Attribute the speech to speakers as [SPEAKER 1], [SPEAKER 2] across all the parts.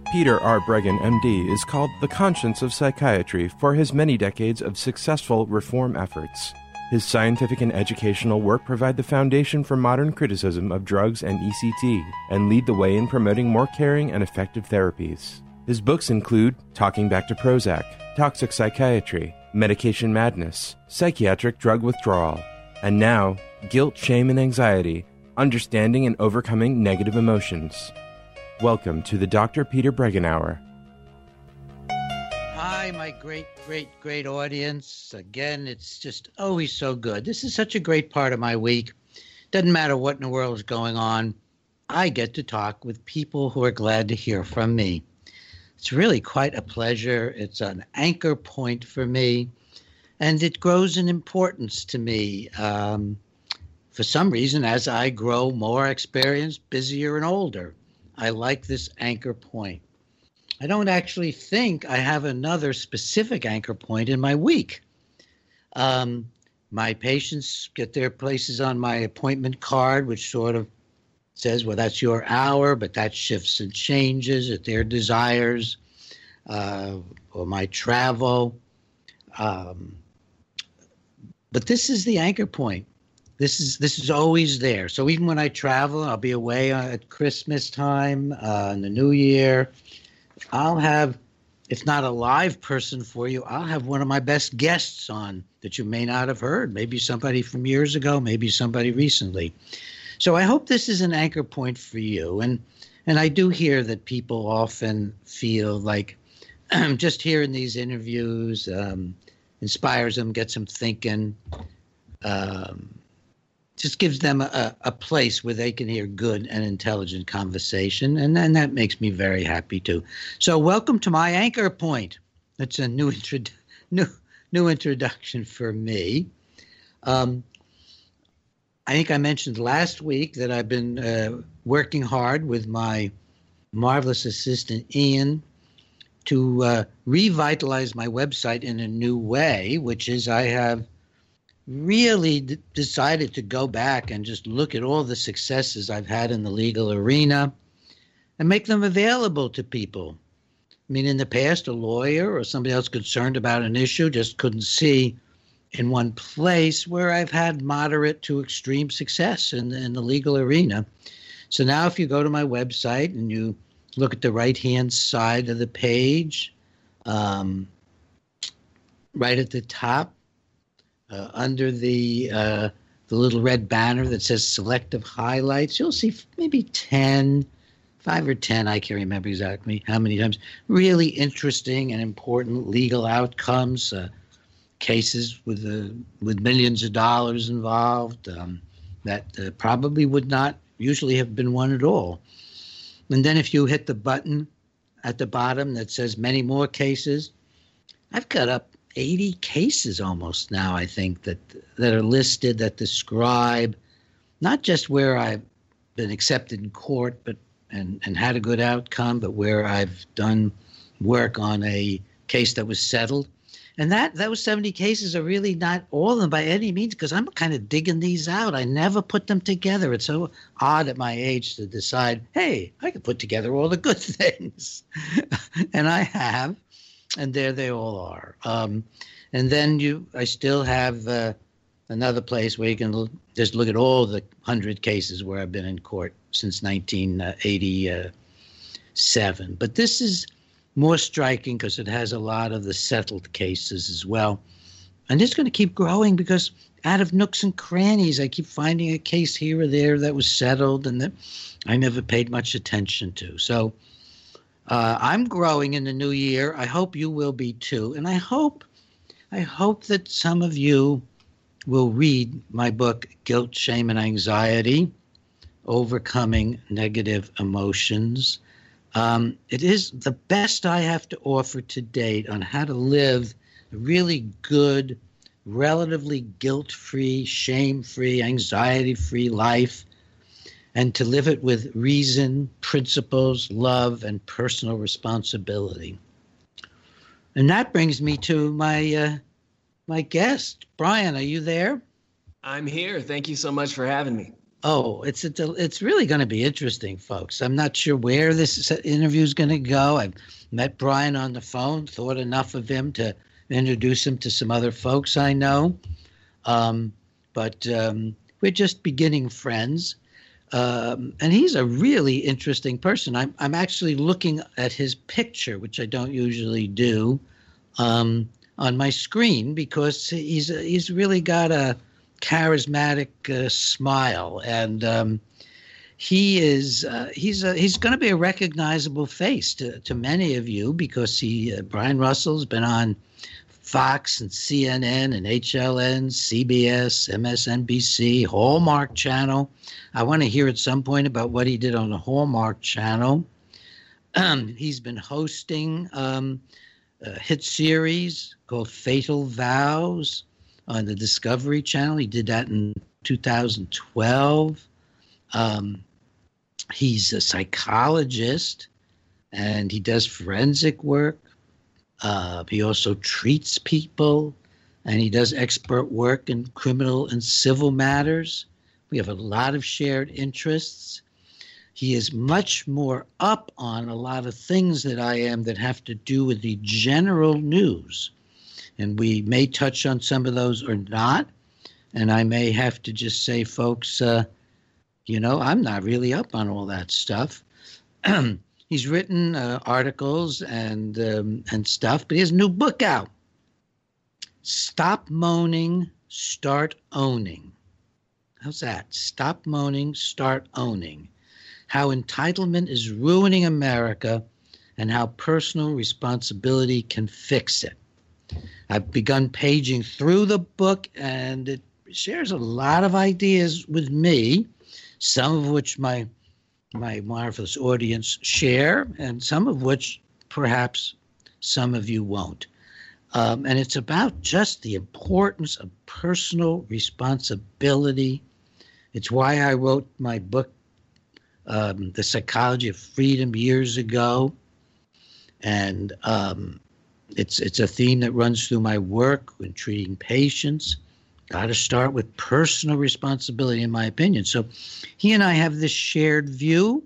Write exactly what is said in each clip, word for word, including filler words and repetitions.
[SPEAKER 1] Peter R. Breggin, M D, is called the conscience of psychiatry for his many decades of successful reform efforts. His scientific and educational work provide the foundation for modern criticism of drugs and E C T and lead the way in promoting more caring and effective therapies. His books include Talking Back to Prozac, Toxic Psychiatry, Medication Madness, Psychiatric Drug Withdrawal, and now, Guilt, Shame, and Anxiety, Understanding and Overcoming Negative Emotions. Welcome to the Doctor Peter Breggin Hour.
[SPEAKER 2] Hi, my great, great, great audience. Again, it's just always so good. This is such a great part of my week. Doesn't matter what in the world is going on. I get to talk with people who are glad to hear from me. It's really quite a pleasure. It's an anchor point for me, and it grows in importance to me. Um, for some reason, as I grow more experienced, busier, and older, I like this anchor point. I don't actually think I have another specific anchor point in my week. Um, my patients get their places on my appointment card, which sort of says, well, that's your hour, but that shifts and changes at their desires, uh, or my travel. Um, but this is the anchor point. This is this is always there. So even when I travel, I'll be away at Christmas time, uh, in the New Year, I'll have, if not a live person for you, I'll have one of my best guests on that you may not have heard. Maybe somebody from years ago, maybe somebody recently. So I hope this is an anchor point for you. And and I do hear that people often feel like just hearing these interviews um, inspires them, gets them thinking, um, just gives them a, a place where they can hear good and intelligent conversation. And then that makes me very happy too. So welcome to my anchor point. That's a new, introdu- new, new introduction for me. Um, I think I mentioned last week that I've been uh, working hard with my marvelous assistant, Ian, to uh, revitalize my website in a new way, which is I have really d- decided to go back and just look at all the successes I've had in the legal arena and make them available to people. I mean, in the past, a lawyer or somebody else concerned about an issue just couldn't see in one place where I've had moderate to extreme success in, in the legal arena. So now if you go to my website and you look at the right-hand side of the page, um, right at the top, Uh, under the uh, the little red banner that says selective highlights, you'll see maybe ten, five or ten, I can't remember exactly how many times, really interesting and important legal outcomes, uh, cases with uh, with millions of dollars involved um, that uh, probably would not usually have been won at all. And then if you hit the button at the bottom that says many more cases, I've got up eighty cases almost now, I think, that that are listed that describe not just where I've been accepted in court but and, and had a good outcome, but where I've done work on a case that was settled. And that those seventy cases are really not all of them by any means, because I'm kind of digging these out. I never put them together. It's so odd at my age to decide, hey, I can put together all the good things. And I have. And there they all are. Um, and then you, I still have uh, another place where you can l- just look at all the hundred cases where I've been in court since nineteen eighty-seven. But this is more striking because it has a lot of the settled cases as well. And it's going to keep growing because out of nooks and crannies, I keep finding a case here or there that was settled and that I never paid much attention to. So Uh, I'm growing in the new year. I hope you will be too. And I hope, I hope that some of you will read my book, Guilt, Shame, and Anxiety, Overcoming Negative Emotions. Um, it is the best I have to offer to date on how to live a really good, relatively guilt-free, shame-free, anxiety-free life, and to live it with reason, principles, love, and personal responsibility. And that brings me to my uh, my guest. Brian, are you there?
[SPEAKER 3] I'm here. Thank you so much for having me.
[SPEAKER 2] Oh, it's a, it's really going to be interesting, folks. I'm not sure where this interview is going to go. I've met Brian on the phone, thought enough of him to introduce him to some other folks I know. Um, but um, we're just beginning friends. Um, and he's a really interesting person. I'm, I'm actually looking at his picture, which I don't usually do, um, on my screen because he's he's really got a charismatic uh, smile, and um, he is uh, he's a, he's going to be a recognizable face to, to many of you because he uh, Brian Russell's been on Fox and C N N and H L N, C B S, M S N B C, Hallmark Channel. I want to hear at some point about what he did on the Hallmark Channel. Um, he's been hosting um, a hit series called Fatal Vows on the Discovery Channel. He did that in two thousand twelve. Um, he's a psychologist, and he does forensic work. Uh, he also treats people, and he does expert work in criminal and civil matters. We have a lot of shared interests. He is much more up on a lot of things that I am that have to do with the general news. And we may touch on some of those or not. And I may have to just say, folks, uh, you know, I'm not really up on all that stuff. He's written uh, articles and um, and stuff, but he has a new book out. Stop Moaning, Start Owning. How's that? Stop Moaning, Start Owning. How entitlement is ruining America and how personal responsibility can fix it. I've begun paging through the book, and it shares a lot of ideas with me, some of which my my marvelous audience share, and some of which perhaps some of you won't. Um, and it's about just the importance of personal responsibility. It's why I wrote my book, um, The Psychology of Freedom, years ago. And um, it's it's a theme that runs through my work when treating patients. Got to start with personal responsibility, in my opinion. So he and I have this shared view.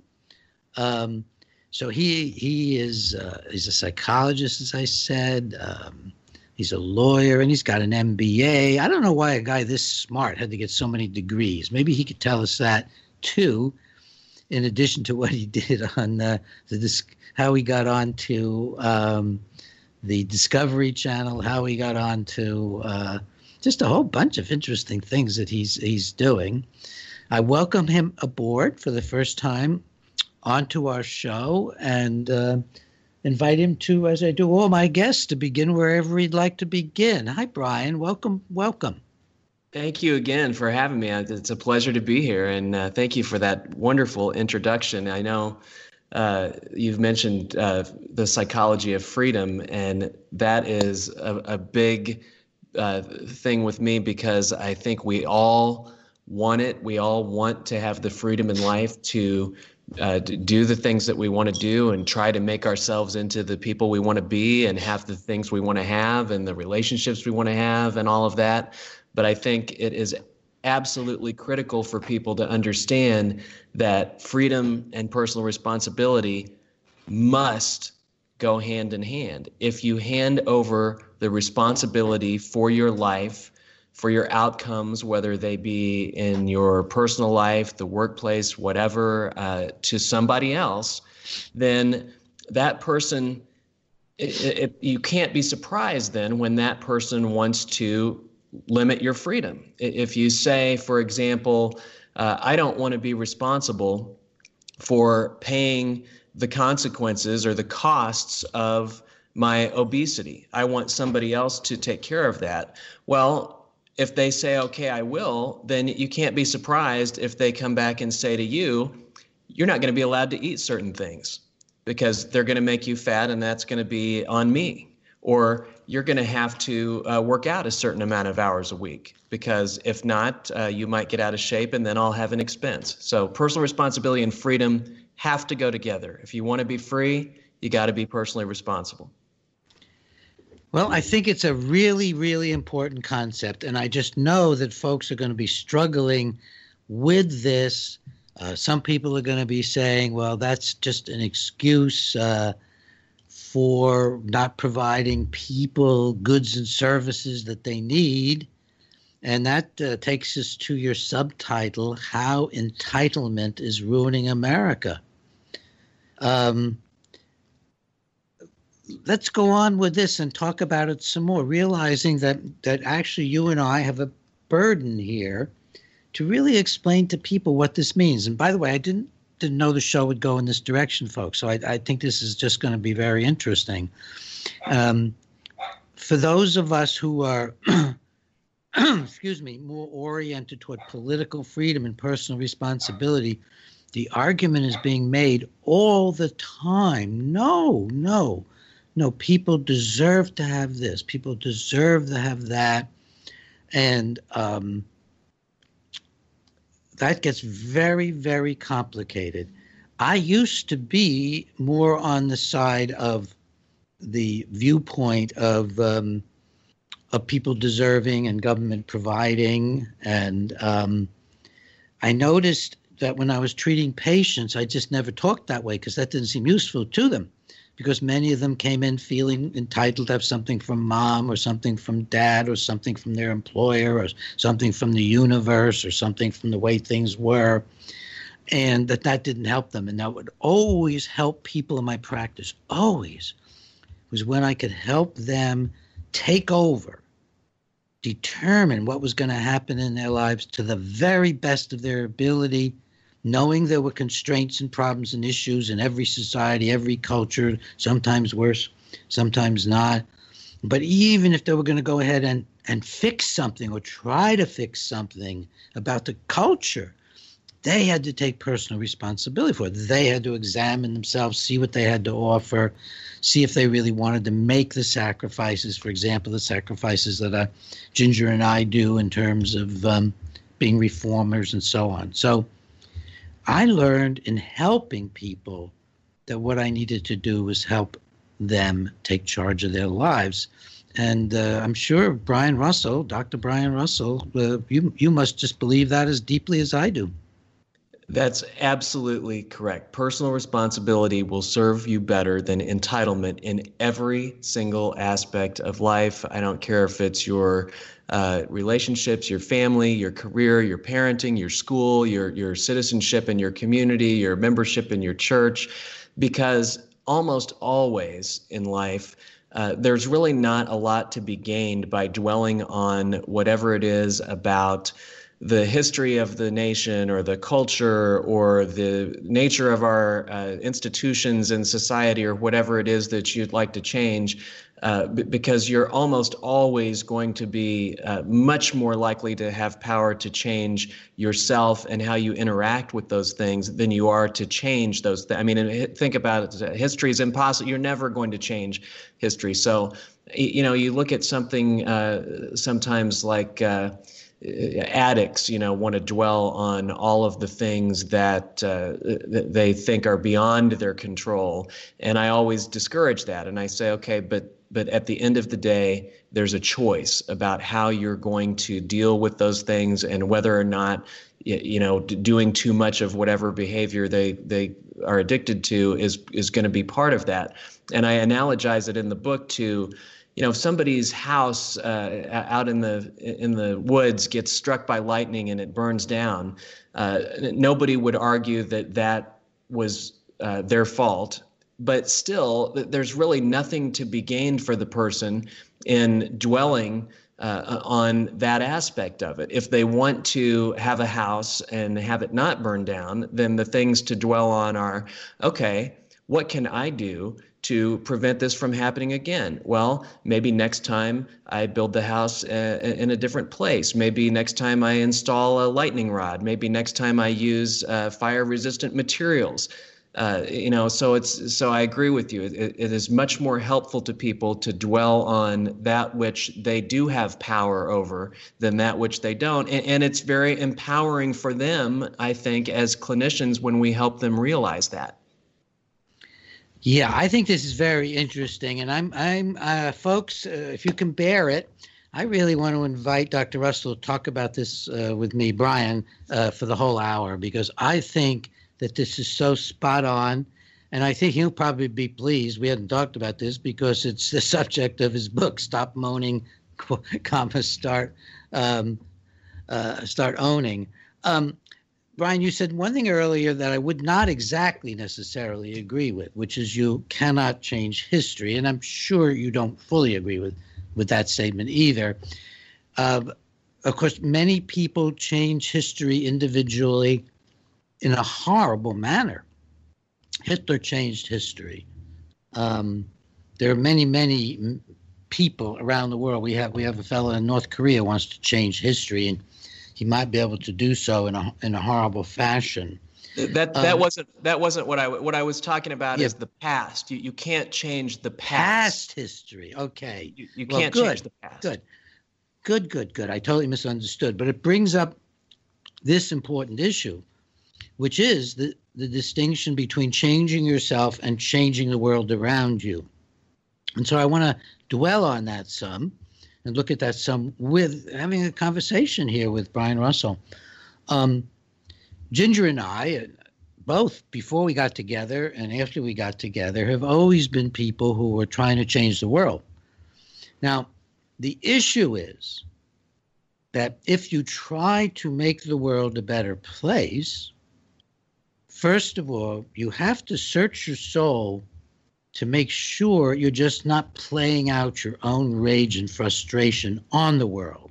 [SPEAKER 2] Um, so he he is uh, he's a psychologist, as I said. Um, he's a lawyer, and he's got an M B A. I don't know why a guy this smart had to get so many degrees. Maybe he could tell us that, too, in addition to what he did on uh, the disc- how he got onto um, the Discovery Channel, how he got onto uh, just a whole bunch of interesting things that he's he's doing. I welcome him aboard for the first time onto our show, and uh, invite him to, as I do all my guests, to begin wherever he'd like to begin. Hi, Brian. Welcome. Welcome.
[SPEAKER 3] Thank you again for having me. It's a pleasure to be here, and uh, thank you for that wonderful introduction. I know uh, you've mentioned uh, the psychology of freedom, and that is a, a big uh, thing with me because I think we all want it. We all want to have the freedom in life to Uh, do the things that we want to do and try to make ourselves into the people we want to be and have the things we want to have and the relationships we want to have and all of that. But I think it is absolutely critical for people to understand that freedom and personal responsibility must go hand in hand. If you hand over the responsibility for your life, for your outcomes, whether they be in your personal life, the workplace, whatever, uh, to somebody else, then that person, it, it, you can't be surprised then when that person wants to limit your freedom. If you say, for example, uh, I don't want to be responsible for paying the consequences or the costs of my obesity. I want somebody else to take care of that. Well, if they say, okay, I will, then you can't be surprised if they come back and say to you, you're not going to be allowed to eat certain things because they're going to make you fat and that's going to be on me. Or you're going to have to uh, work out a certain amount of hours a week because if not, uh, you might get out of shape and then I'll have an expense. So personal responsibility and freedom have to go together. If you want to be free, you got to be personally responsible.
[SPEAKER 2] Well, I think it's a really, really important concept, and I just know that folks are going to be struggling with this, uh, some people are going to be saying, well, that's just an excuse uh, for not providing people goods and services that they need. And that uh, takes us to your subtitle, How Entitlement is Ruining America. Um, let's go on with this and talk about it some more, realizing that, that actually you and I have a burden here to really explain to people what this means. And by the way, I didn't didn't know the show would go in this direction, folks. So I, I think this is just going to be very interesting. Um, for those of us who are, excuse me, more oriented toward political freedom and personal responsibility, the argument is being made all the time. No, no, no, people deserve to have this. People deserve to have that. And um, that gets very, very complicated. I used to be more on the side of the viewpoint of um, of people deserving and government providing. And um, I noticed that when I was treating patients, I just never talked that way because that didn't seem useful to them, because many of them came in feeling entitled to have something from mom or something from dad or something from their employer or something from the universe or something from the way things were, and that that didn't help them. And that would always help people in my practice, always, was when I could help them take over, determine what was going to happen in their lives to the very best of their ability, knowing there were constraints and problems and issues in every society, every culture, sometimes worse, sometimes not. But even if they were going to go ahead and, and fix something or try to fix something about the culture, they had to take personal responsibility for it. They had to examine themselves, see what they had to offer, see if they really wanted to make the sacrifices, for example, the sacrifices that uh, Ginger and I do in terms of um, being reformers and so on. So I learned in helping people that what I needed to do was help them take charge of their lives. And uh, I'm sure Brian Russell, Doctor Brian Russell, uh, you you must just believe that as deeply as I do.
[SPEAKER 3] That's absolutely correct. Personal responsibility will serve you better than entitlement in every single aspect of life. I don't care if it's your uh, relationships, your family, your career, your parenting, your school, your your citizenship in your community, your membership in your church, because almost always in life, uh, there's really not a lot to be gained by dwelling on whatever it is about the history of the nation or the culture or the nature of our uh, institutions and society or whatever it is that you'd like to change, uh, b- because you're almost always going to be uh, much more likely to have power to change yourself and how you interact with those things than you are to change those things. I mean, think about it. History is impossible. You're never going to change history. So, you know, you look at something uh, sometimes like uh, addicts, you know, want to dwell on all of the things that uh, they think are beyond their control. And I always discourage that. And I say, okay, but but at the end of the day, there's a choice about how you're going to deal with those things and whether or not, you know, doing too much of whatever behavior they they are addicted to is is going to be part of that. And I analogize it in the book to, you know, if somebody's house uh, out in the in the woods gets struck by lightning and it burns down, uh, nobody would argue that that was uh, their fault. But still, there's really nothing to be gained for the person in dwelling uh, on that aspect of it. If they want to have a house and have it not burn down, then the things to dwell on are, okay, what can I do to prevent this from happening again? Well, maybe next time I build the house uh, in a different place. Maybe next time I install a lightning rod. Maybe next time I use uh, fire-resistant materials. Uh, you know, so it's so I agree with you. It, it is much more helpful to people to dwell on that which they do have power over than that which they don't. And, and it's very empowering for them, I think, as clinicians when we help them realize that.
[SPEAKER 2] Yeah, I think this is very interesting, and I'm, I'm, uh, folks, uh, if you can bear it, I really want to invite Doctor Russell to talk about this uh, with me, Brian, uh, for the whole hour, because I think that this is so spot on. And I think he'll probably be pleased. We hadn't talked about this because it's the subject of his book, Stop Moaning, comma, Start, um, uh, start Owning. Um, Brian, you said one thing earlier that I would not exactly necessarily agree with, which is you cannot change history. And I'm sure you don't fully agree with, with that statement either. Uh, of course, many people change history individually in a horrible manner. Hitler changed history. Um, there are many, many people around the world. We have we have a fellow in North Korea who wants to change history, and he might be able to do so in a in a horrible fashion.
[SPEAKER 3] That that um, wasn't that wasn't what I what I was talking about. Yeah. Is the past. You you can't change the past.
[SPEAKER 2] Past history. Okay.
[SPEAKER 3] You, you
[SPEAKER 2] well,
[SPEAKER 3] can't
[SPEAKER 2] good,
[SPEAKER 3] change the past.
[SPEAKER 2] Good. Good. Good. Good. I totally misunderstood, but it brings up this important issue, which is the the distinction between changing yourself and changing the world around you. And so I want to dwell on that some and look at that some with having a conversation here with Brian Russell. Um, Ginger and I, both before we got together and after we got together, have always been people who were trying to change the world. Now, the issue is that if you try to make the world a better place, first of all, you have to search your soul to make sure you're just not playing out your own rage and frustration on the world,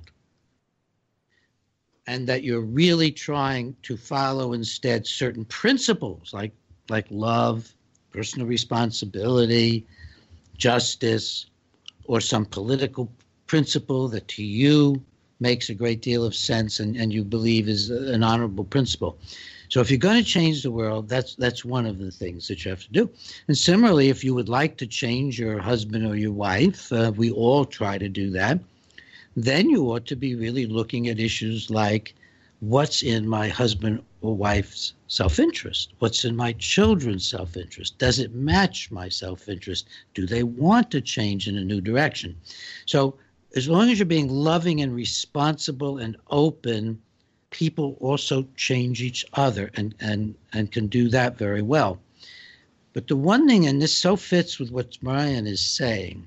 [SPEAKER 2] and that you're really trying to follow instead certain principles like, like love, personal responsibility, justice, or some political principle that to you makes a great deal of sense and, and you believe is an honorable principle. So if you're going to change the world, that's that's one of the things that you have to do. And similarly, if you would like to change your husband or your wife, uh, we all try to do that, then you ought to be really looking at issues like what's in my husband or wife's self-interest? What's in my children's self-interest? Does it match my self-interest? Do they want to change in a new direction? So as long as you're being loving and responsible and open, people also change each other and, and, and can do that very well. But the one thing, and this so fits with what Brian is saying,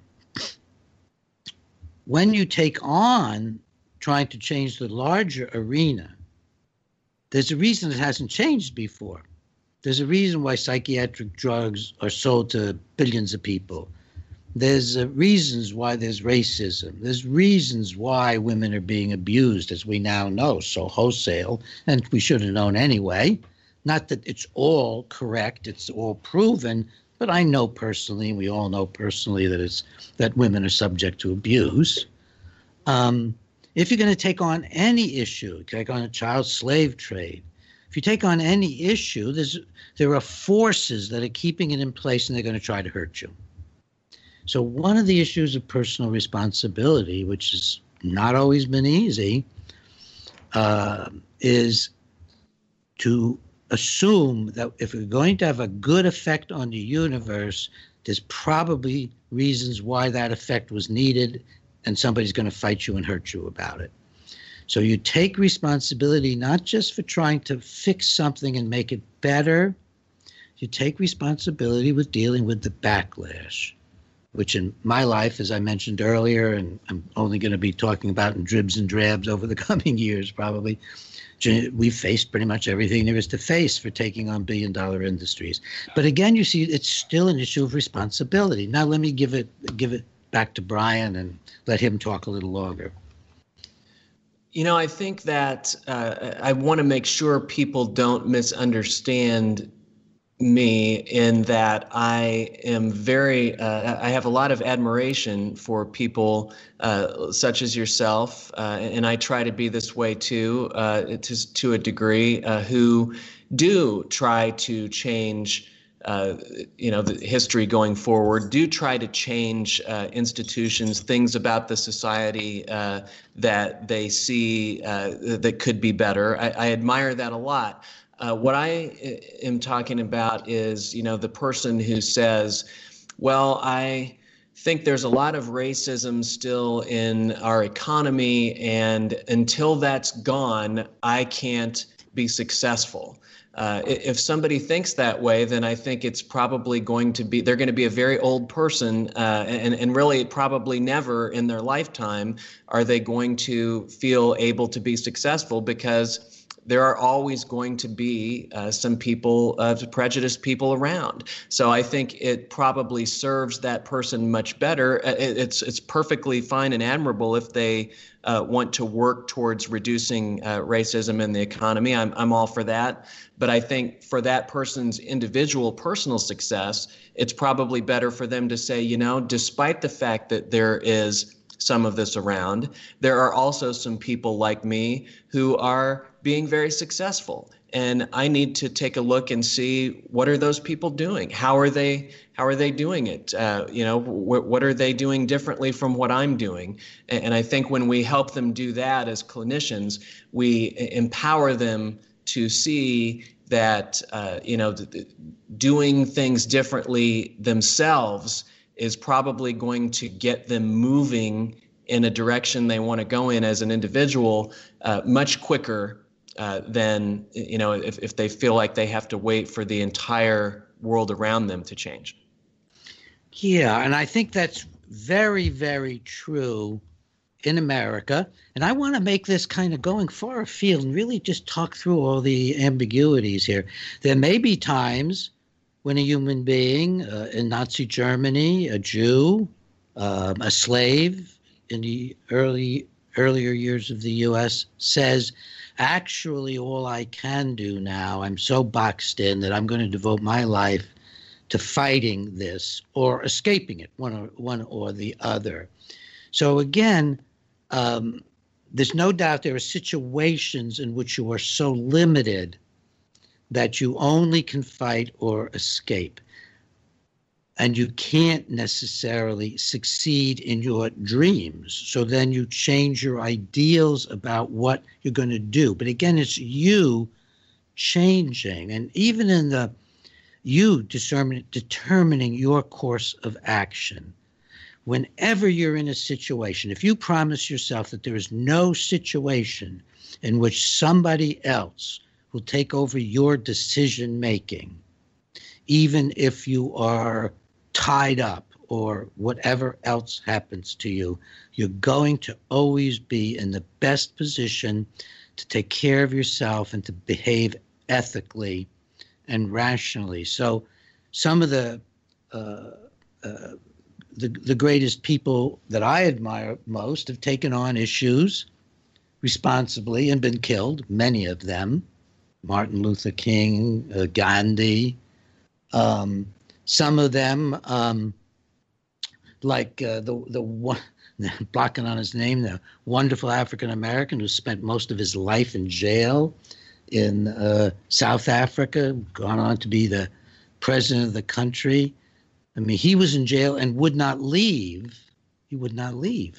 [SPEAKER 2] when you take on trying to change the larger arena, there's a reason it hasn't changed before. There's a reason why psychiatric drugs are sold to billions of people. There's uh, reasons why there's racism. There's reasons why women are being abused, as we now know, so wholesale, and we should have known anyway. Not that it's all correct, it's all proven, but I know personally, we all know personally, that it's that women are subject to abuse. Um, if you're going to take on any issue, take on a child slave trade, if you take on any issue, there's there are forces that are keeping it in place, and they're going to try to hurt you. So one of the issues of personal responsibility, which has not always been easy, uh, is to assume that if we're going to have a good effect on the universe, there's probably reasons why that effect was needed, and somebody's going to fight you and hurt you about it. So you take responsibility not just for trying to fix something and make it better, you take responsibility with dealing with the backlash, which in my life, as I mentioned earlier, and I'm only going to be talking about in dribs and drabs over the coming years probably, we faced pretty much everything there is to face for taking on billion-dollar industries. But again, you see, it's still an issue of responsibility. Now let me give it give it back to Brian and let him talk a little longer.
[SPEAKER 3] You know, I think that uh, I want to make sure people don't misunderstand me in that I am very, uh, I have a lot of admiration for people uh, such as yourself, uh, and I try to be this way too, uh, to, to a degree, uh, who do try to change, uh, you know, the history going forward, do try to change uh, institutions, things about the society uh, that they see uh, that could be better. I, I admire that a lot. Uh, what I am talking about is, you know, the person who says, well, I think there's a lot of racism still in our economy, and until that's gone, I can't be successful. Uh, if somebody thinks that way, then I think it's probably going to be, they're going to be a very old person, uh, and, and really probably never in their lifetime are they going to feel able to be successful, because there are always going to be uh, some people, uh, prejudiced people around. So I think it probably serves that person much better. It, it's it's perfectly fine and admirable if they uh, want to work towards reducing uh, racism in the economy. I'm I'm all for that. But I think for that person's individual personal success, it's probably better for them to say, you know, despite the fact that there is some of this around, there are also some people like me who are being very successful, and I need to take a look and see, what are those people doing? How are they? How are they doing it? Uh, you know, wh- what are they doing differently from what I'm doing? And, and I think when we help them do that as clinicians, we empower them to see that uh, you know, th- th- doing things differently themselves is probably going to get them moving in a direction they want to go in as an individual uh, much quicker uh, than, you know, if, if they feel like they have to wait for the entire world around them to change.
[SPEAKER 2] Yeah, and I think that's very, very true in America. And I want to make this kind of going far afield and really just talk through all the ambiguities here. There may be times when a human being uh, in Nazi Germany, a Jew, um, a slave in the early earlier years of the U S says, actually, all I can do now, I'm so boxed in that I'm going to devote my life to fighting this or escaping it, one or one or the other. So again, um, there's no doubt there are situations in which you are so limited that you only can fight or escape. And you can't necessarily succeed in your dreams. So then you change your ideals about what you're going to do. But again, it's you changing. And even in the you determine, determining your course of action. Whenever you're in a situation, if you promise yourself that there is no situation in which somebody else will take over your decision making, even if you are tied up or whatever else happens to you, you're going to always be in the best position to take care of yourself and to behave ethically and rationally. So some of the uh, uh, the, the greatest people that I admire most have taken on issues responsibly and been killed, many of them. Martin Luther King, uh, Gandhi, um, some of them, um, like uh, the the one, blocking on his name, the wonderful African American who spent most of his life in jail in uh, South Africa, gone on to be the president of the country. I mean, he was in jail and would not leave. He would not leave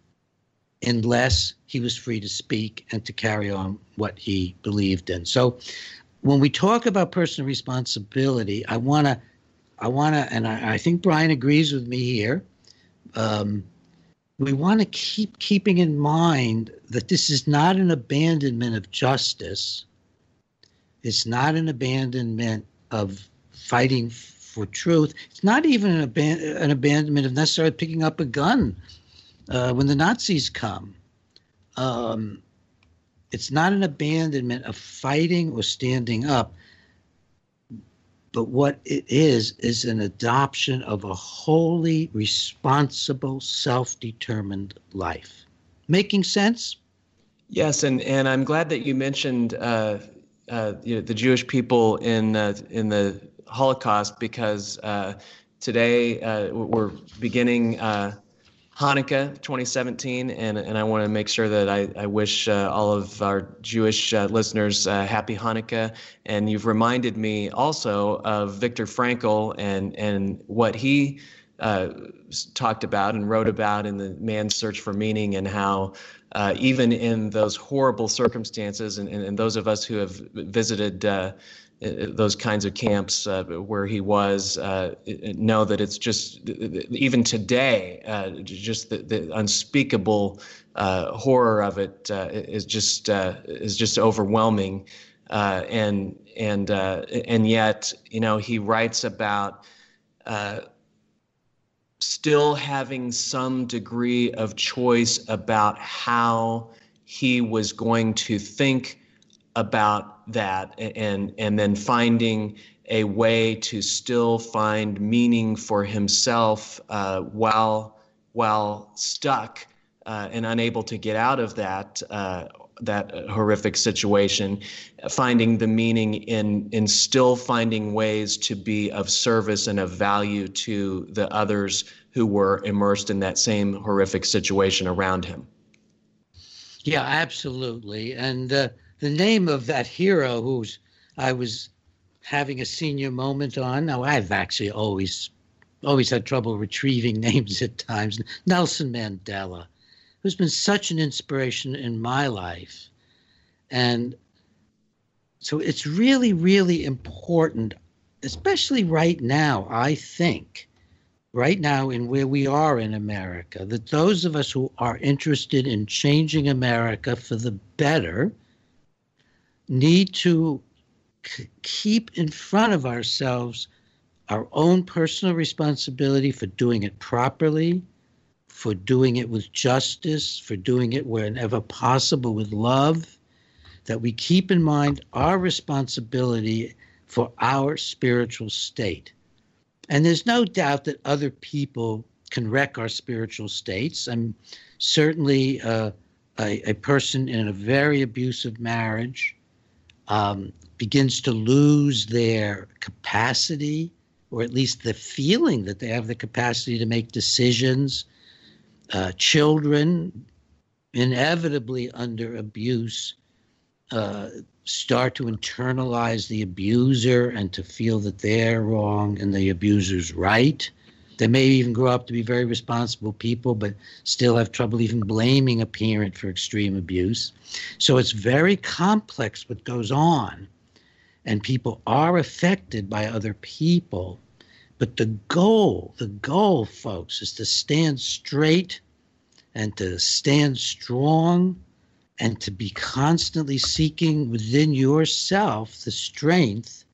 [SPEAKER 2] unless he was free to speak and to carry on what he believed in. So when we talk about personal responsibility, I want to, I want to, and I, I think Brian agrees with me here. Um, we want to keep keeping in mind that this is not an abandonment of justice. It's not an abandonment of fighting for truth. It's not even an, aban- an abandonment of necessarily picking up a gun uh, when the Nazis come. Um, it's not an abandonment of fighting or standing up. But what it is, is an adoption of a wholly responsible, self-determined life. Making sense?
[SPEAKER 3] Yes, and, and I'm glad that you mentioned uh, uh, you know, the Jewish people in uh, in the Holocaust, because uh, today uh, we're beginning uh, Hanukkah twenty seventeen, and, and I want to make sure that I, I wish uh, all of our Jewish uh, listeners uh, happy Hanukkah. And you've reminded me also of Viktor Frankl and, and what he uh, talked about and wrote about in The Man's Search for Meaning, and how uh, even in those horrible circumstances, and, and, and those of us who have visited uh, those kinds of camps uh, where he was, uh, know that it's just, even today, uh, just the, the unspeakable uh, horror of it uh, is just uh, is just overwhelming, uh, and and uh, and yet, you know, he writes about uh, still having some degree of choice about how he was going to think about that, and and then finding a way to still find meaning for himself uh, while while stuck uh, and unable to get out of that uh, that horrific situation, finding the meaning in in still finding ways to be of service and of value to the others who were immersed in that same horrific situation around him.
[SPEAKER 2] Yeah, absolutely. And uh, the name of that hero who's I was having a senior moment on, now I've actually always always had trouble retrieving names at times, Nelson Mandela, who's been such an inspiration in my life. And so it's really, really important, especially right now, I think, right now in where we are in America, that those of us who are interested in changing America for the better need to c- keep in front of ourselves our own personal responsibility for doing it properly, for doing it with justice, for doing it wherever possible with love, that we keep in mind our responsibility for our spiritual state. And there's no doubt that other people can wreck our spiritual states. I'm certainly uh, a, a person in a very abusive marriage um, begins to lose their capacity, or at least the feeling that they have the capacity to make decisions. Uh, children, inevitably under abuse, uh, start to internalize the abuser and to feel that they're wrong and the abuser's right. They may even grow up to be very responsible people, but still have trouble even blaming a parent for extreme abuse. So it's very complex what goes on, and people are affected by other people. But the goal, the goal, folks, is to stand straight and to stand strong and to be constantly seeking within yourself the strength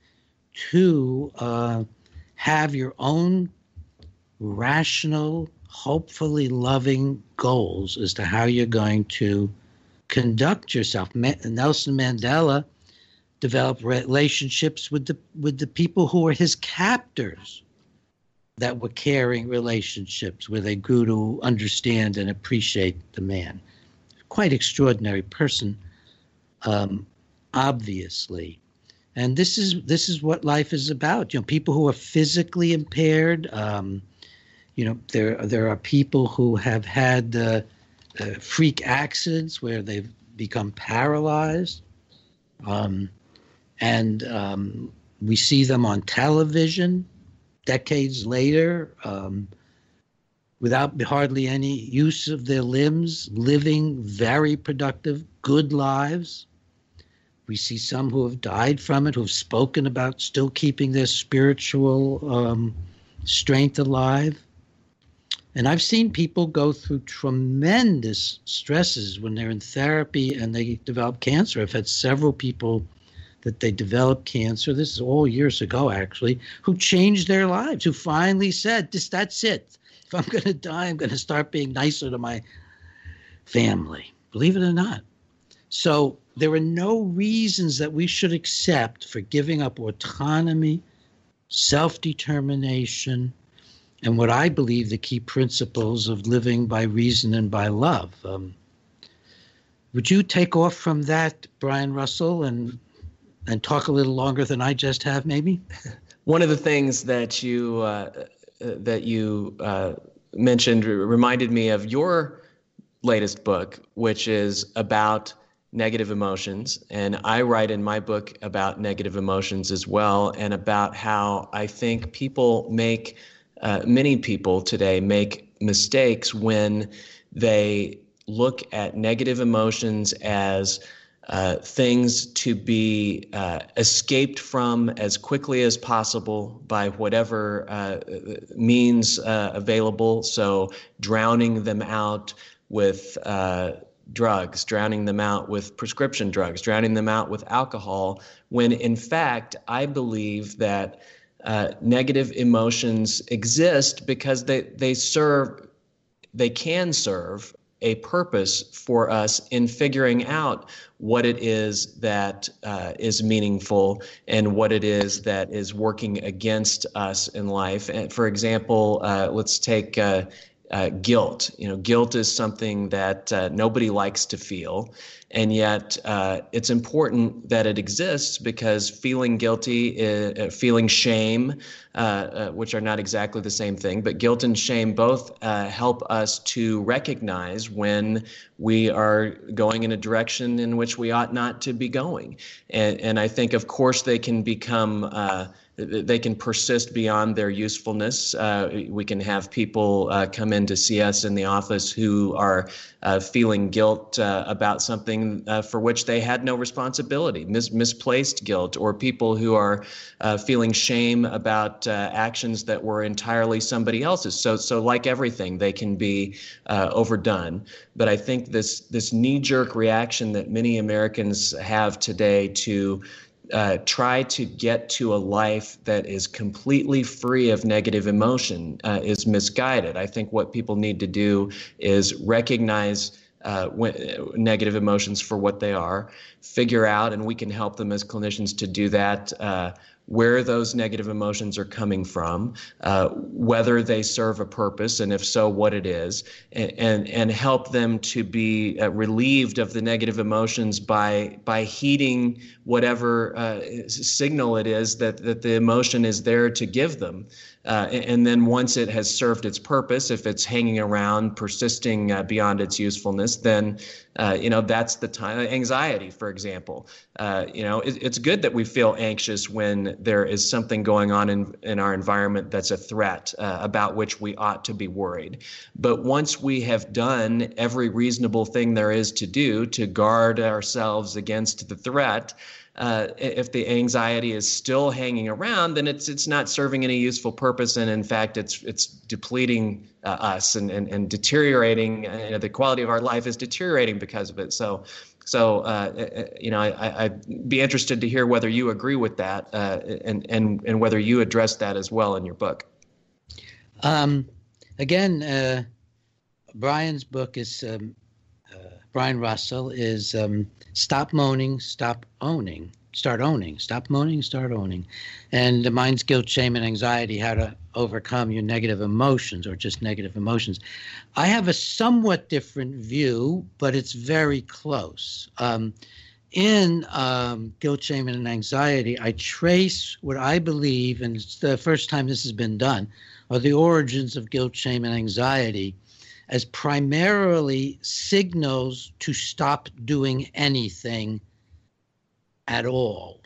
[SPEAKER 2] to uh, have your own rational, hopefully loving goals as to how you're going to conduct yourself. Ma- Nelson Mandela developed relationships with the with the people who were his captors, that were caring relationships where they grew to understand and appreciate the man. Quite extraordinary person, um, obviously. And this is this is what life is about. You know, people who are physically impaired. Um, you know, there there are people who have had uh, uh, freak accidents where they've become paralyzed, um, and um, we see them on television decades later, um, without hardly any use of their limbs, living very productive, good lives. We see some who have died from it, who have spoken about still keeping their spiritual um, strength alive. And I've seen people go through tremendous stresses when they're in therapy and they develop cancer. I've had several people that they developed cancer, this is all years ago actually, who changed their lives, who finally said, this, that's it. If I'm going to die, I'm going to start being nicer to my family, believe it or not. So there are no reasons that we should accept for giving up autonomy, self-determination, and what I believe the key principles of living by reason and by love. Um, would you take off from that, Brian Russell, and and talk a little longer than I just have, maybe?
[SPEAKER 3] One of the things that you uh, that you uh, mentioned reminded me of your latest book, which is about negative emotions. And I write in my book about negative emotions as well, and about how I think people make, uh, many people today make mistakes when they look at negative emotions as uh, things to be uh, escaped from as quickly as possible by whatever uh, means uh, available. So drowning them out with uh, drugs, drowning them out with prescription drugs, drowning them out with alcohol, when in fact, I believe that uh, negative emotions exist because they, they serve, they can serve a purpose for us in figuring out what it is that uh, is meaningful and what it is that is working against us in life. And for example, uh, let's take uh, uh, guilt. You know, guilt is something that uh, nobody likes to feel, and yet uh, it's important that it exists because feeling guilty, uh, feeling shame, uh, uh, which are not exactly the same thing, but guilt and shame both uh, help us to recognize when we are going in a direction in which we ought not to be going. And, and I think, of course, they can become uh, they can persist beyond their usefulness. Uh, we can have people uh, come in to see us in the office who are uh, feeling guilt uh, about something uh, for which they had no responsibility, mis- misplaced guilt, or people who are uh, feeling shame about uh, actions that were entirely somebody else's. So, so like everything, they can be uh, overdone. But I think this this knee-jerk reaction that many Americans have today to Uh, try to get to a life that is completely free of negative emotion uh, is misguided. I think what people need to do is recognize uh, when, negative emotions for what they are, figure out, and we can help them as clinicians to do that, uh, where those negative emotions are coming from, uh, whether they serve a purpose, and if so, what it is, and and, and help them to be uh, relieved of the negative emotions by by heeding whatever uh, signal it is that, that the emotion is there to give them. Uh, and then once it has served its purpose, if it's hanging around, persisting uh, beyond its usefulness, then, uh, you know, that's the time. Anxiety, for example, uh, you know, it, it's good that we feel anxious when there is something going on in, in our environment that's a threat uh, about which we ought to be worried. But once we have done every reasonable thing there is to do to guard ourselves against the threat, Uh, if the anxiety is still hanging around, then it's it's not serving any useful purpose, and in fact, it's it's depleting uh, us and, and and deteriorating. Uh, the quality of our life is deteriorating because of it. So, so uh, you know, I, I'd be interested to hear whether you agree with that, uh, and and and whether you address that as well in your book.
[SPEAKER 2] Um, again, uh, Brian's book is. Um, Brian Russell is um, Stop Moaning, Stop Owning. Start Owning. Stop Moaning, Start Owning. And mine's Guilt, Shame, and Anxiety, How to Overcome Your Negative Emotions, or just Negative Emotions. I have a somewhat different view, but it's very close. Um, in um, Guilt, Shame, and Anxiety, I trace what I believe, and it's the first time this has been done, are the origins of guilt, shame, and anxiety as primarily signals to stop doing anything at all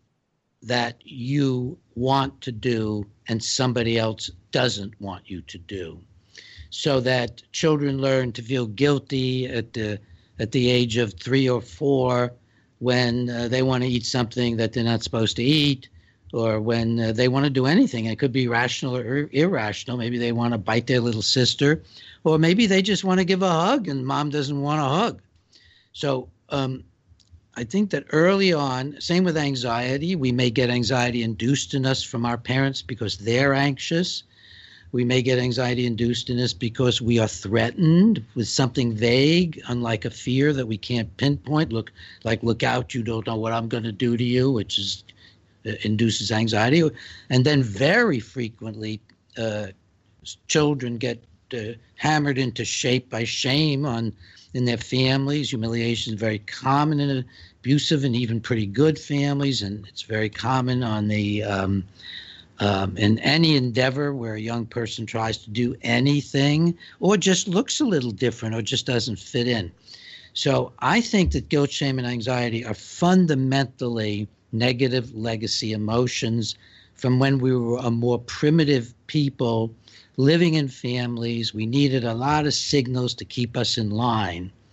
[SPEAKER 2] that you want to do and somebody else doesn't want you to do. So that children learn to feel guilty at the at the age of three or four when uh, they want to eat something that they're not supposed to eat, or when uh, they want to do anything. It could be rational or ir- irrational. Maybe they want to bite their little sister, or maybe they just want to give a hug and mom doesn't want a hug. So um, I think that early on, same with anxiety, we may get anxiety induced in us from our parents because they're anxious. We may get anxiety induced in us because we are threatened with something vague, unlike a fear that we can't pinpoint. Look, like, look out, you don't know what I'm going to do to you, which is uh, induces anxiety. And then very frequently, uh, children get Uh, hammered into shape by shame on in their families. Humiliation is very common in abusive and even pretty good families, and it's very common on the um, um, in any endeavor where a young person tries to do anything or just looks a little different or just doesn't fit in. So I think that guilt, shame, and anxiety are fundamentally negative legacy emotions from when we were a more primitive people living in families. We needed a lot of signals to keep us in line.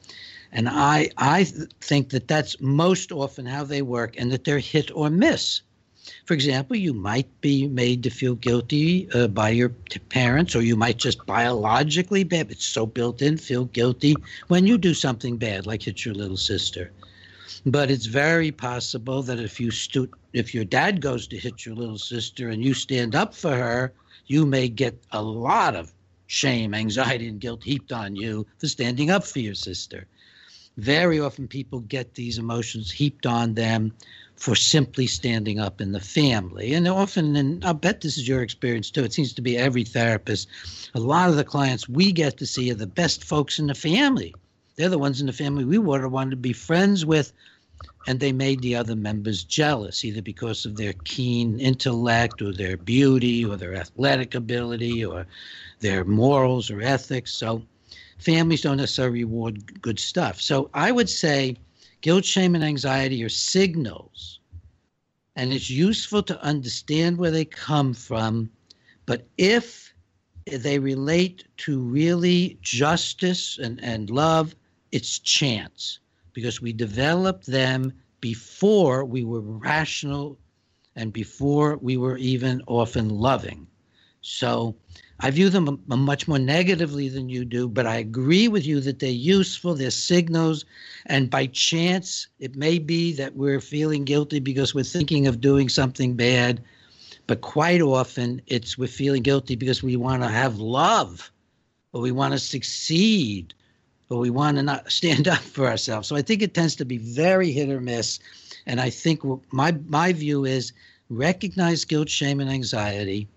[SPEAKER 2] And I, I th- think that that's most often how they work, and that they're hit or miss. For example, you might be made to feel guilty uh, by your t- parents, or you might just biologically, bad, it's so built in, feel guilty when you do something bad, like hit your little sister. But it's very possible that if you stu- if your dad goes to hit your little sister and you stand up for her, you may get a lot of shame, anxiety, and guilt heaped on you for standing up for your sister. Very often people get these emotions heaped on them for simply standing up in the family. And often, and I'll bet this is your experience too, it seems to be every therapist, a lot of the clients we get to see are the best folks in the family. They're the ones in the family we would have wanted to be friends with, and they made the other members jealous, either because of their keen intellect or their beauty or their athletic ability or their morals or ethics. So families don't necessarily reward good stuff. So I would say guilt, shame, and anxiety are signals, and it's useful to understand where they come from. But if they relate to really justice and, and love, it's chance, because we developed them before we were rational and before we were even often loving. So I view them much more negatively than you do, but I agree with you that they're useful, they're signals, and by chance, it may be that we're feeling guilty because we're thinking of doing something bad, but quite often it's we're feeling guilty because we want to have love, or we want to succeed, or we want to not stand up for ourselves. So I think it tends to be very hit or miss, and I think my my view is recognize guilt, shame, and anxiety,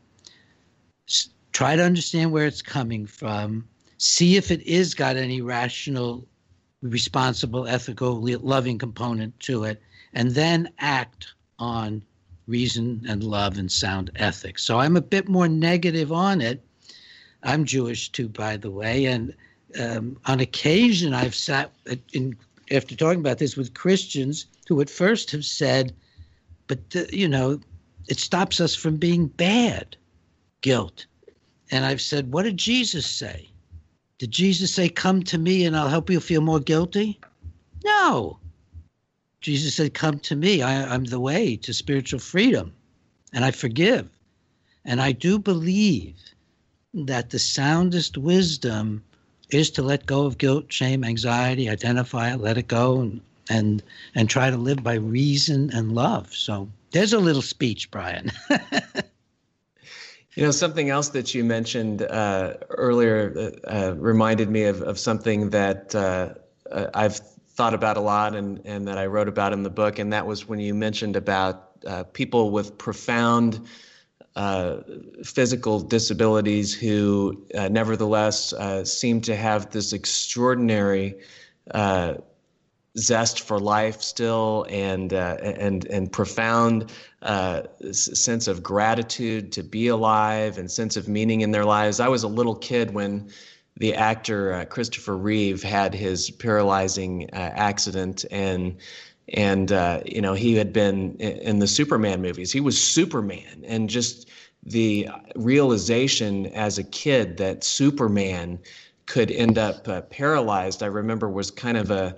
[SPEAKER 2] try to understand where it's coming from, see if it is got any rational, responsible, ethical, loving component to it, and then act on reason and love and sound ethics. So I'm a bit more negative on it. I'm Jewish too, by the way, and um, on occasion I've sat in, after talking about this with Christians who at first have said, but the, you know, it stops us from being bad, guilt. And I've said, what did Jesus say? Did Jesus say, come to me and I'll help you feel more guilty? No. Jesus said, come to me. I, I'm the way to spiritual freedom, and I forgive. And I do believe that the soundest wisdom is to let go of guilt, shame, anxiety, identify it, let it go, and and, and try to live by reason and love. So there's a little speech, Brian.
[SPEAKER 3] You know, something else that you mentioned uh, earlier uh, reminded me of, of something that uh, I've thought about a lot and, and that I wrote about in the book. And that was when you mentioned about uh, people with profound uh, physical disabilities who uh, nevertheless uh, seem to have this extraordinary uh, zest for life still, and uh, and and profound uh, sense of gratitude to be alive and sense of meaning in their lives. I was a little kid when the actor uh, Christopher Reeve had his paralyzing uh, accident, and and uh, you know, he had been in the Superman movies. He was Superman, and just the realization as a kid that Superman could end up uh, paralyzed, I remember, was kind of a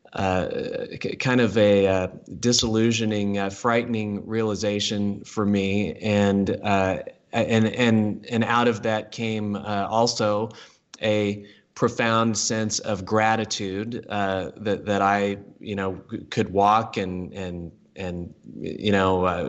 [SPEAKER 3] Uh, kind of a uh, disillusioning, uh, frightening realization for me, and uh, and and and out of that came uh, also a profound sense of gratitude uh, that that I you know could walk and and and you know uh,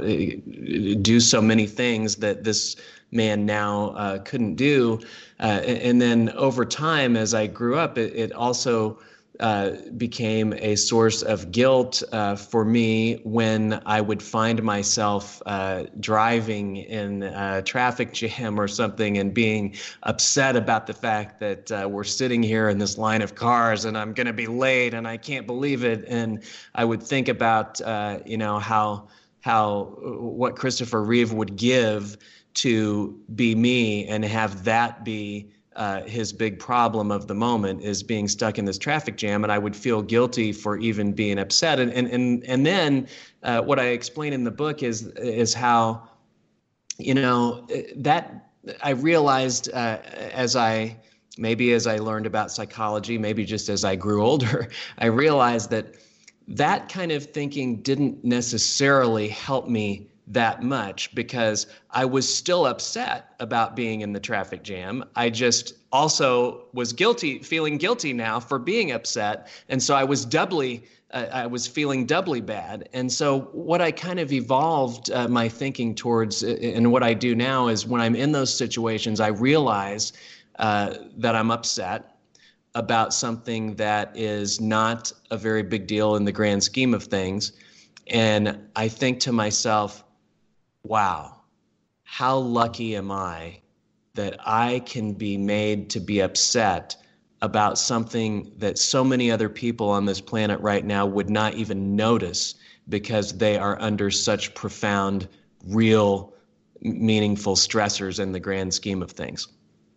[SPEAKER 3] do so many things that this man now uh, couldn't do, uh, and then over time as I grew up, it, it also Uh, became a source of guilt uh, for me when I would find myself uh, driving in a traffic jam or something and being upset about the fact that uh, we're sitting here in this line of cars and I'm going to be late and I can't believe it. And I would think about, uh, you know, how how what Christopher Reeve would give to be me, and have that be Uh, his big problem of the moment is being stuck in this traffic jam, and I would feel guilty for even being upset. And and and and then uh, what I explain in the book is is how, you know, that I realized uh, as I maybe as I learned about psychology, maybe just as I grew older, I realized that that kind of thinking didn't necessarily help me that much, because I was still upset about being in the traffic jam. I just also was guilty, feeling guilty now for being upset. And so I was doubly, uh, I was feeling doubly bad. And so what I kind of evolved uh, my thinking towards, uh, and what I do now is when I'm in those situations, I realize uh, that I'm upset about something that is not a very big deal in the grand scheme of things. And I think to myself, wow, how lucky am I that I can be made to be upset about something that so many other people on this planet right now would not even notice, because they are under such profound, real, meaningful stressors in the grand scheme of things.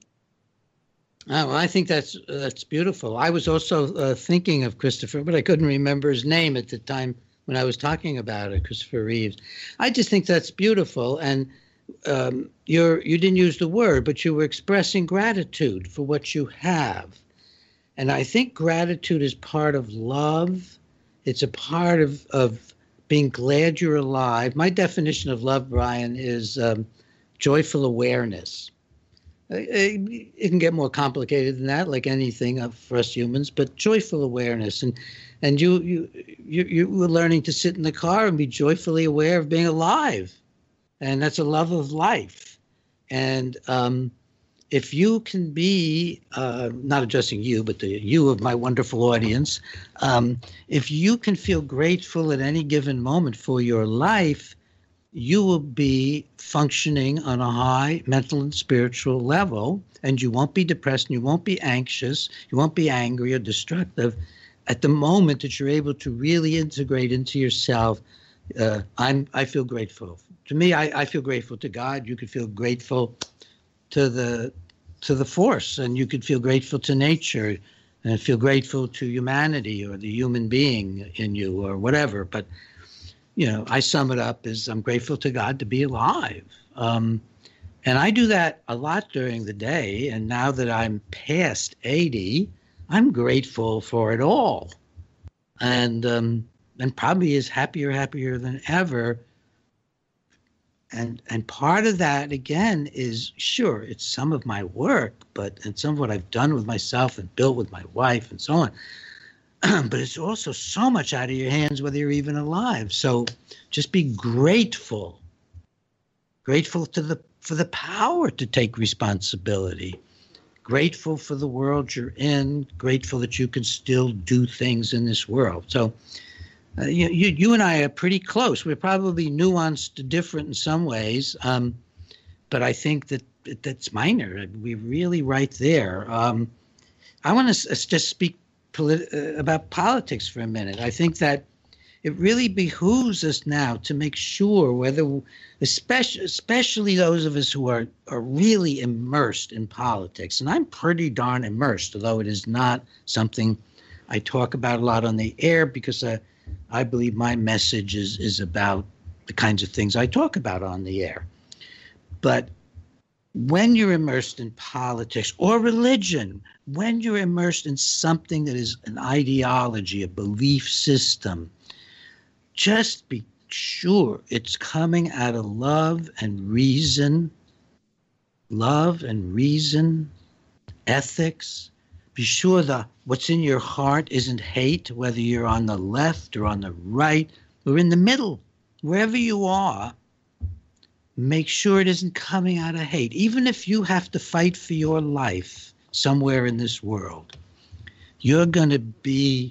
[SPEAKER 2] Oh, well, I think that's that's beautiful. I was also uh, thinking of Christopher, but I couldn't remember his name at the time when I was talking about it, Christopher Reeves. I just think that's beautiful. And um, you're, you didn't use the word, but you were expressing gratitude for what you have. And I think gratitude is part of love. It's a part of, of being glad you're alive. My definition of love, Brian, is um, joyful awareness. It can get more complicated than that, like anything for us humans, but joyful awareness. And and you you you you were learning to sit in the car and be joyfully aware of being alive, and that's a love of life. And um, if you can be, uh, not addressing you, but the you of my wonderful audience, um, if you can feel grateful at any given moment for your life, you will be functioning on a high mental and spiritual level, and you won't be depressed, and you won't be anxious, you won't be angry or destructive. At the moment that you're able to really integrate into yourself, uh, I'm, I feel grateful. To me, I, I feel grateful to God. You could feel grateful to the to the force, and you could feel grateful to nature, and feel grateful to humanity or the human being in you or whatever. But you know, I sum it up as I'm grateful to God to be alive. Um, and I do that a lot during the day. And now that I'm past eighty, I'm grateful for it all. And um, and probably is happier, happier than ever. And and part of that, again, is, sure, it's some of my work, but and some of what I've done with myself and built with my wife and so on. But it's also so much out of your hands, whether you're even alive. So just be grateful, grateful to the for the power to take responsibility, grateful for the world you're in, grateful that you can still do things in this world. So uh, you, you you and I are pretty close. We're probably nuanced, different in some ways, um, but I think that that's minor. We're really right there. Um, I want to s- just speak Polit- uh, about politics for a minute. I think that it really behooves us now to make sure whether, especially, especially those of us who are, are really immersed in politics, and I'm pretty darn immersed, although it is not something I talk about a lot on the air, because I, I believe my message is, is about the kinds of things I talk about on the air. But when you're immersed in politics or religion, when you're immersed in something that is an ideology, a belief system, just be sure it's coming out of love and reason, love and reason, ethics. Be sure that what's in your heart isn't hate, whether you're on the left or on the right or in the middle, wherever you are. Make sure it isn't coming out of hate. Even if you have to fight for your life somewhere in this world, you're going to be,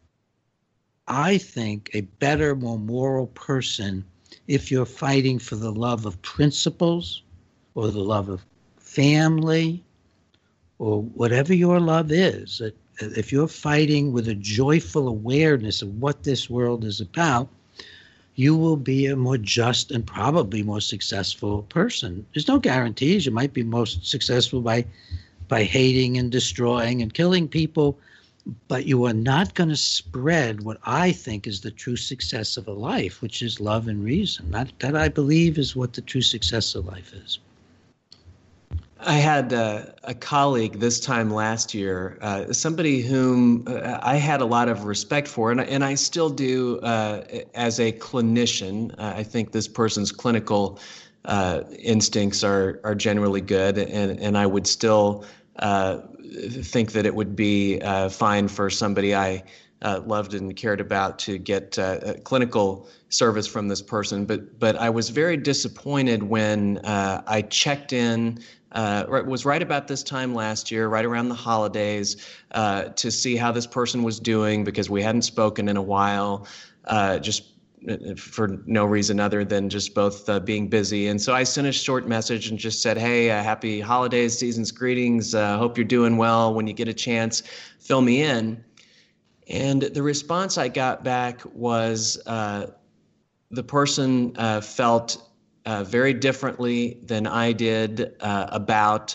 [SPEAKER 2] I think, a better, more moral person if you're fighting for the love of principles or the love of family or whatever your love is. If you're fighting with a joyful awareness of what this world is about, you will be a more just and probably more successful person. There's no guarantees. You might be most successful by by hating and destroying and killing people, but you are not going to spread what I think is the true success of a life, which is love and reason. That, that I believe is what the true success of life is.
[SPEAKER 3] I had uh, a colleague this time last year, uh, somebody whom uh, I had a lot of respect for, and, and I still do uh, as a clinician. Uh, I think this person's clinical uh, instincts are are generally good, and, and I would still uh, think that it would be uh, fine for somebody I uh, loved and cared about to get uh, clinical service from this person. But but I was very disappointed when uh, I checked in. Uh, it was right about this time last year, right around the holidays, uh, to see how this person was doing because we hadn't spoken in a while, uh, just for no reason other than just both uh, being busy. And so I sent a short message and just said, hey, uh, happy holidays, season's greetings. Uh, hope you're doing well. When you get a chance, fill me in. And the response I got back was uh, the person uh, felt Uh, very differently than I did uh, about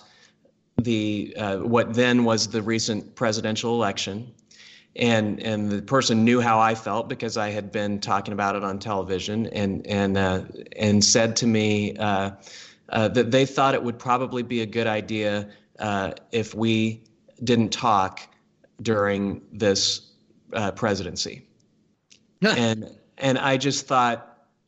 [SPEAKER 3] the uh, what then was the recent presidential election, and and the person knew how I felt because I had been talking about it on television, and and uh, and said to me uh, uh, that they thought it would probably be a good idea uh, if we didn't talk during this uh, presidency, and and I just thought,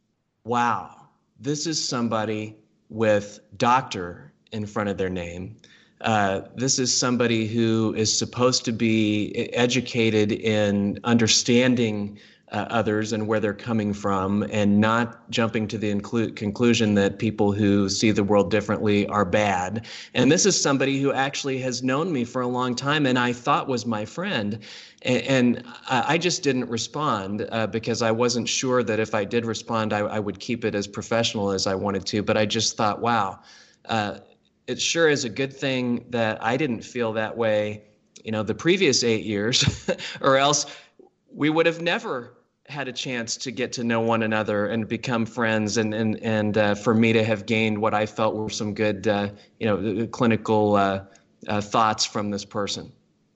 [SPEAKER 3] wow. This is somebody with doctor in front of their name. Uh, this is somebody who is supposed to be educated in understanding uh, others and where they're coming from, and not jumping to the inclu- conclusion that people who see the world differently are bad. And this is somebody who actually has known me for a long time and I thought was my friend. And, and I just didn't respond uh, because I wasn't sure that if I did respond, I, I would keep it as professional as I wanted to. But I just thought, wow, uh, it sure is a good thing that I didn't feel that way, you know, the previous eight years, or else we would have never had a chance to get to know one another and become friends, and and and uh, for me to have gained what I felt were some good, uh, you know, clinical uh, uh, thoughts from this person.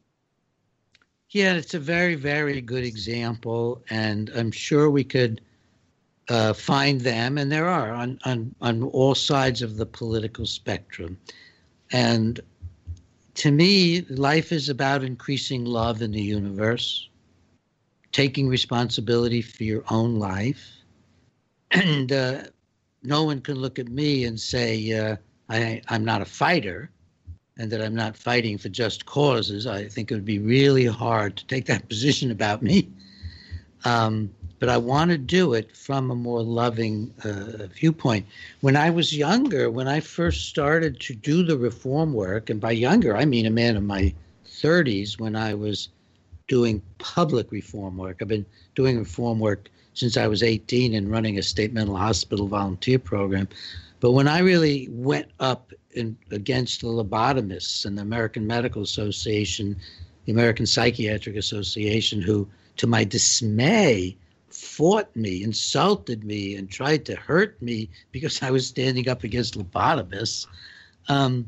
[SPEAKER 2] Yeah, it's a very, very good example, and I'm sure we could uh, find them, and there are on, on on all sides of the political spectrum. And to me, life is about increasing love in the universe, taking responsibility for your own life, and uh, no one can look at me and say uh, I, I'm not a fighter, and that I'm not fighting for just causes. I think it would be really hard to take that position about me. Um, but I want to do it from a more loving uh, viewpoint. When I was younger, when I first started to do the reform work, and by younger, I mean a man in my thirties, when I was doing public reform work. I've been doing reform work since I was eighteen and running a state mental hospital volunteer program. But when I really went up in, against the lobotomists and the American Medical Association, the American Psychiatric Association, who, to my dismay, fought me, insulted me, and tried to hurt me because I was standing up against lobotomists, um,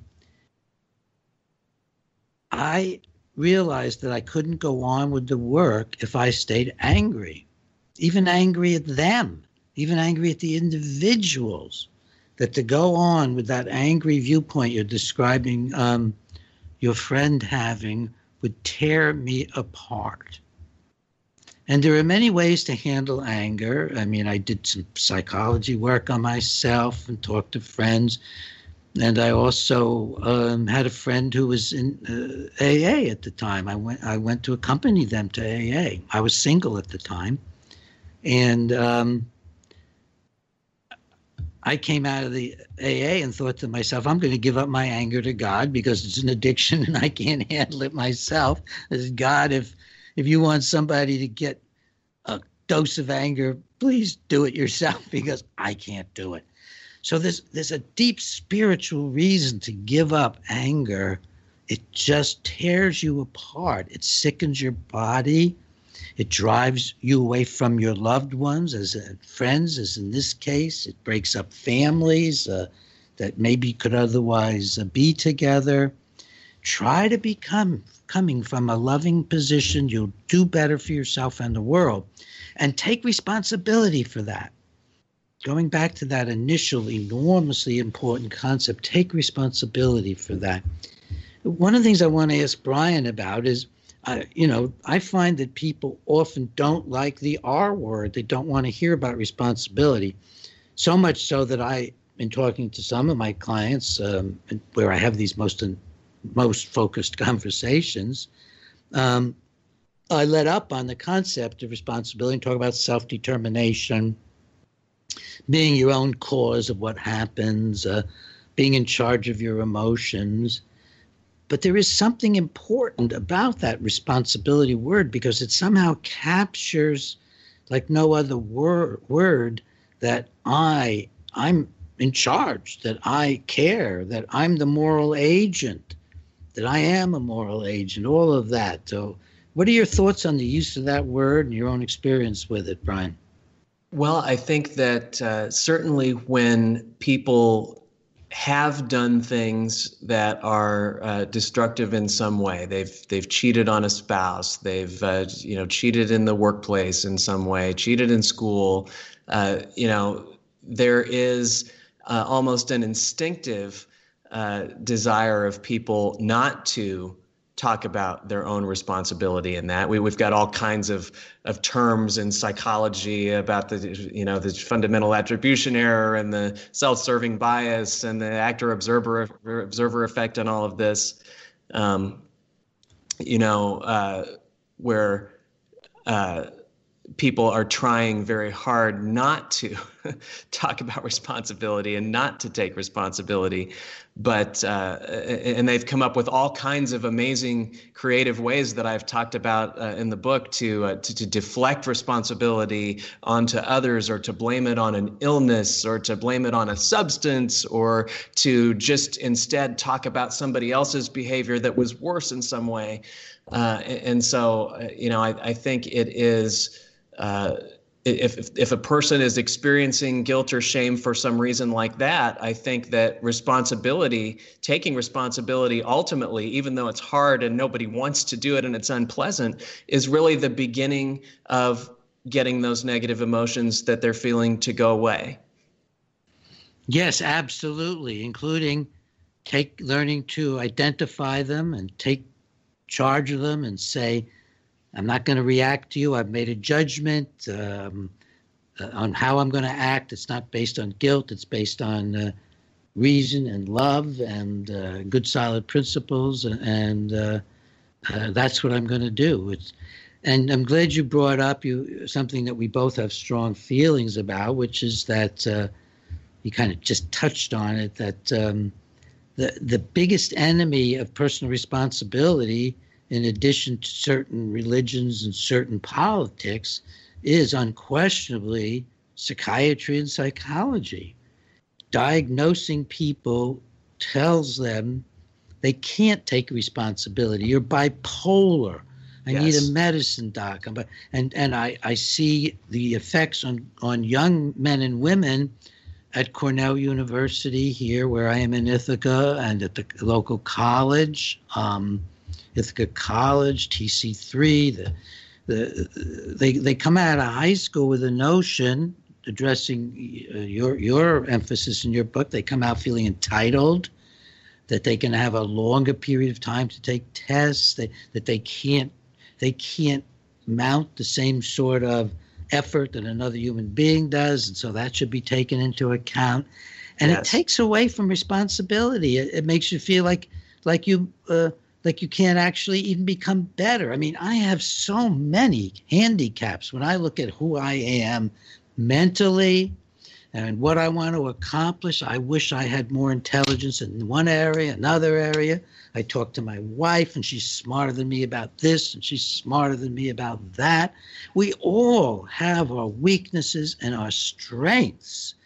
[SPEAKER 2] I realized that I couldn't go on with the work if I stayed angry, even angry at them, even angry at the individuals. That to go on with that angry viewpoint you're describing um, your friend having would tear me apart. And there are many ways to handle anger. I mean, I did some psychology work on myself and talked to friends. And I also um, had a friend who was in uh, A A at the time. I went I went to accompany them to A A. I was single at the time. And um, I came out of the A A and thought to myself, I'm going to give up my anger to God because it's an addiction and I can't handle it myself. I said, God, if if you want somebody to get a dose of anger, please do it yourself because I can't do it. So there's there's a deep spiritual reason to give up anger. It just tears you apart. It sickens your body. It drives you away from your loved ones, as uh, friends, as in this case. It breaks up families uh, that maybe could otherwise uh, be together. Try to become coming from a loving position. You'll do better for yourself and the world. And take responsibility for that. going back to that initial enormously important concept, take responsibility for that. One of the things I want to ask Brian about is, uh, you know, I find that people often don't like the R word. They don't want to hear about responsibility. So much so that I, in talking to some of my clients, um, where I have these most most focused conversations, um, I let up on the concept of responsibility and talk about self-determination, being your own cause of what happens, uh, being in charge of your emotions. But there is something important about that responsibility word, because it somehow captures, like no other word, word that I, I'm in charge, that I care, that I'm the moral agent, that I am a moral agent, all of that. So what are your thoughts on the use of that word and your own experience with it, Brian?
[SPEAKER 3] Well, I think that uh, certainly when people have done things that are uh, destructive in some way, they've they've cheated on a spouse, they've uh, you know cheated in the workplace in some way, cheated in school, uh, you know, there is uh, almost an instinctive uh, desire of people not to talk about their own responsibility in that. We, we've got all kinds of, of terms in psychology about the, you know, the fundamental attribution error and the self-serving bias and the actor-observer observer effect and all of this, um, you know, uh, where uh, people are trying very hard not to talk about responsibility and not to take responsibility. But uh, and they've come up with all kinds of amazing creative ways that I've talked about uh, in the book to, uh, to to deflect responsibility onto others, or to blame it on an illness, or to blame it on a substance, or to just instead talk about somebody else's behavior that was worse in some way. Uh, and so, uh, you know, I, I think it is. Uh, If, if if a person is experiencing guilt or shame for some reason like that, I think that responsibility, taking responsibility ultimately, even though it's hard and nobody wants to do it and it's unpleasant, is really the beginning of getting those negative emotions that they're feeling to go away.
[SPEAKER 2] Yes, absolutely, including take learning to identify them and take charge of them and say, I'm not going to react to you. I've made a judgment um, uh, on how I'm going to act. It's not based on guilt. It's based on uh, reason and love and uh, good, solid principles. And uh, uh, that's what I'm going to do. It's, and I'm glad you brought up you something that we both have strong feelings about, which is that uh, you kind of just touched on it, that um, the, the biggest enemy of personal responsibility, in addition to certain religions and certain politics, is unquestionably psychiatry and psychology. Diagnosing people tells them they can't take responsibility. You're bipolar. I yes. need a medicine doc. And and I, I see the effects on, on young men and women at Cornell University here, where I am in Ithaca, and at the local college. Um, Ithaca College, T C three, the, the, they they come out of high school with a notion, addressing your your emphasis in your book, they come out feeling entitled, that they can have a longer period of time to take tests, that, that they can't they can't mount the same sort of effort that another human being does, and so that should be taken into account. And yes. it takes away from responsibility. It, it makes you feel like like you. Uh, like you can't actually even become better. I mean, I have so many handicaps when I look at who I am mentally and what I want to accomplish. I wish I had more intelligence in one area, another area. I talk to my wife, and she's smarter than me about this, and she's smarter than me about that. We all have our weaknesses and our strengths.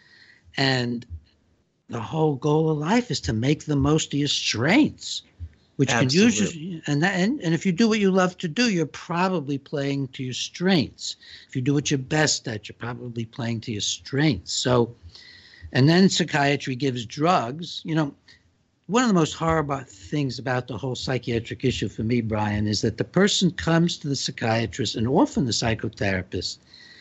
[SPEAKER 2] And the whole goal of life is to make the most of your strengths. Which Absolutely. can use, and, that, and and if you do what you love to do, you're probably playing to your strengths. If you do what you're best at, you're probably playing to your strengths. So, and then psychiatry gives drugs. You know, one of the most horrible things about the whole psychiatric issue for me, Brian, is that the person comes to the psychiatrist and often the psychotherapist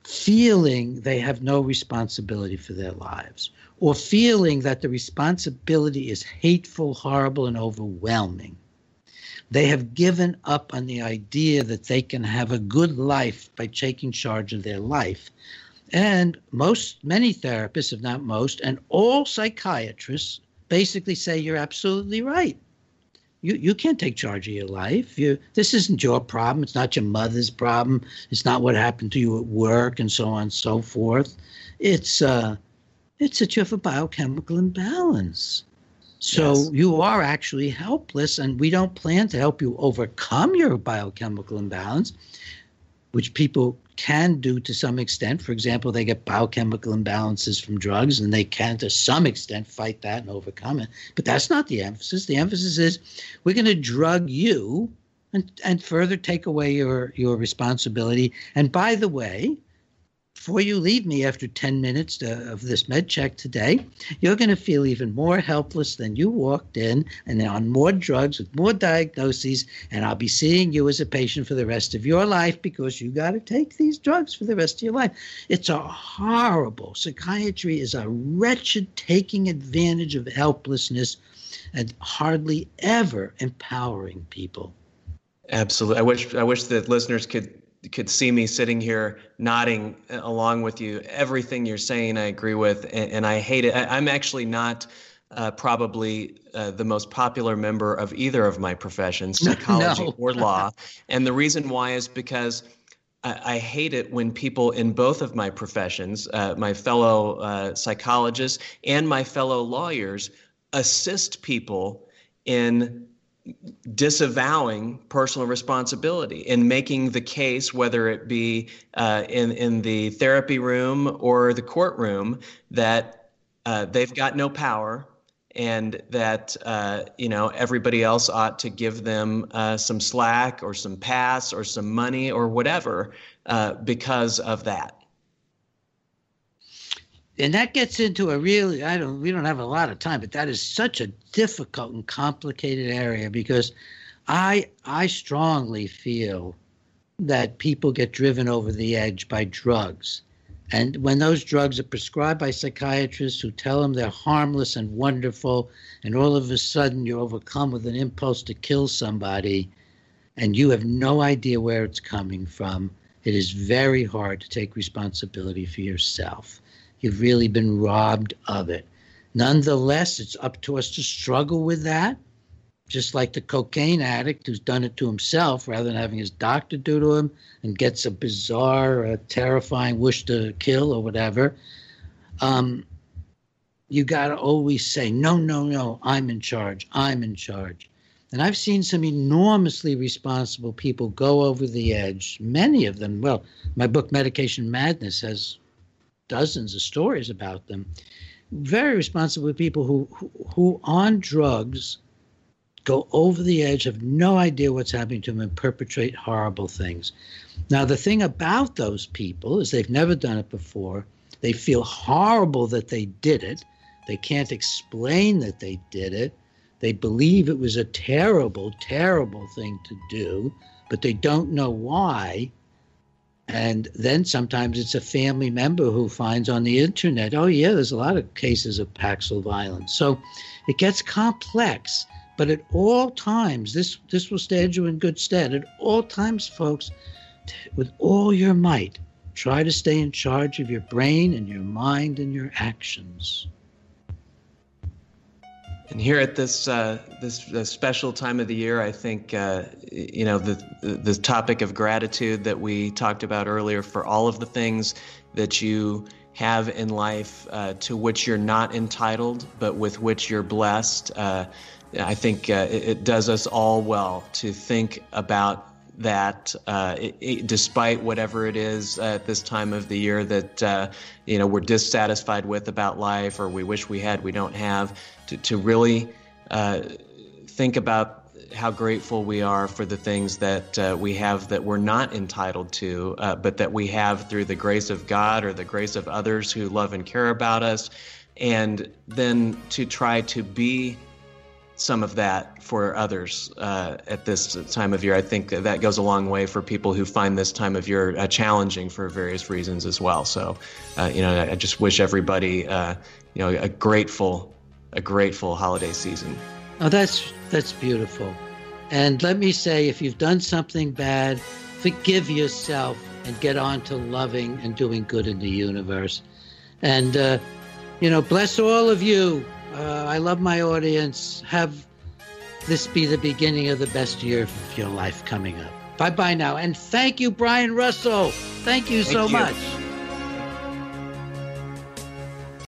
[SPEAKER 2] feeling they have no responsibility for their lives, or feeling that the responsibility is hateful, horrible, and overwhelming. They have given up on the idea that they can have a good life by taking charge of their life. And most, many therapists, if not most, and all psychiatrists basically say you're absolutely right. You you can't take charge of your life. You this isn't your problem. It's not your mother's problem. It's not what happened to you at work and so on and so forth. It's uh, it's that you have a biochemical imbalance. So yes. You are actually helpless, and we don't plan to help you overcome your biochemical imbalance, which people can do to some extent. For example, they get biochemical imbalances from drugs, and they can to some extent fight that and overcome it. But that's not the emphasis. The emphasis is we're going to drug you and, and further take away your, your responsibility. And by the way, before you leave me after ten minutes to, of this med check today, you're going to feel even more helpless than you walked in, and on more drugs with more diagnoses, and I'll be seeing you as a patient for the rest of your life because you got to take these drugs for the rest of your life. It's a horrible, psychiatry is a wretched taking advantage of helplessness and hardly ever empowering people.
[SPEAKER 3] Absolutely. I wish I wish that listeners could could see me sitting here nodding along with you. Everything you're saying, I agree with, and, and I hate it. I, I'm actually not uh, probably uh, the most popular member of either of my professions, psychology
[SPEAKER 2] No.
[SPEAKER 3] or law. And the reason why is because I, I hate it when people in both of my professions, uh, my fellow uh, psychologists and my fellow lawyers, assist people in disavowing personal responsibility, in making the case, whether it be uh, in, in the therapy room or the courtroom, that uh, they've got no power, and that uh, you know everybody else ought to give them uh, some slack or some pass or some money or whatever uh, because of that.
[SPEAKER 2] And that gets into a really, I don't, we don't have a lot of time, but that is such a difficult and complicated area, because I, I strongly feel that people get driven over the edge by drugs. And when those drugs are prescribed by psychiatrists who tell them they're harmless and wonderful, and all of a sudden you're overcome with an impulse to kill somebody, and you have no idea where it's coming from, it is very hard to take responsibility for yourself. You've really been robbed of it. Nonetheless, it's up to us to struggle with that, just like the cocaine addict who's done it to himself rather than having his doctor do to him and gets a bizarre, uh, terrifying wish to kill or whatever. Um, you got to always say, no, no, no, I'm in charge. I'm in charge. And I've seen some enormously responsible people go over the edge, many of them. Well, my book, Medication Madness, has dozens of stories about them. Very responsible people who, who, who on drugs go over the edge, have no idea what's happening to them, and perpetrate horrible things. Now, the thing about those people is they've never done it before. They feel horrible that they did it. They can't explain that they did it. They believe it was a terrible, terrible thing to do, but they don't know why. And then sometimes it's a family member who finds on the internet, oh, yeah, there's a lot of cases of Paxil violence. So it gets complex. But at all times, this, this will stand you in good stead. At all times, folks, t- with all your might, try to stay in charge of your brain and your mind and your actions.
[SPEAKER 3] And here at this uh, this uh, special time of the year, I think uh, you know the, the the topic of gratitude that we talked about earlier for all of the things that you have in life uh, to which you're not entitled, but with which you're blessed. Uh, I think uh, it, it does us all well to think about that, uh, it, it, despite whatever it is uh, at this time of the year that uh, you know we're dissatisfied with about life, or we wish we had, we don't have. To, to really uh, think about how grateful we are for the things that uh, we have that we're not entitled to, uh, but that we have through the grace of God or the grace of others who love and care about us, and then to try to be some of that for others uh, at this time of year. I think that goes a long way for people who find this time of year uh, challenging for various reasons as well. So, uh, you know, I just wish everybody, uh, you know, a grateful, a grateful holiday season.
[SPEAKER 2] Oh, that's that's beautiful. And let me say, if you've done something bad, forgive yourself and get on to loving and doing good in the universe. And, uh, you know, bless all of you. Uh, I love my audience. Have this be the beginning of the best year of your life coming up. Bye-bye now. And thank you, Brian Russell. Thank you
[SPEAKER 3] Thank
[SPEAKER 2] so
[SPEAKER 3] you.
[SPEAKER 2] much.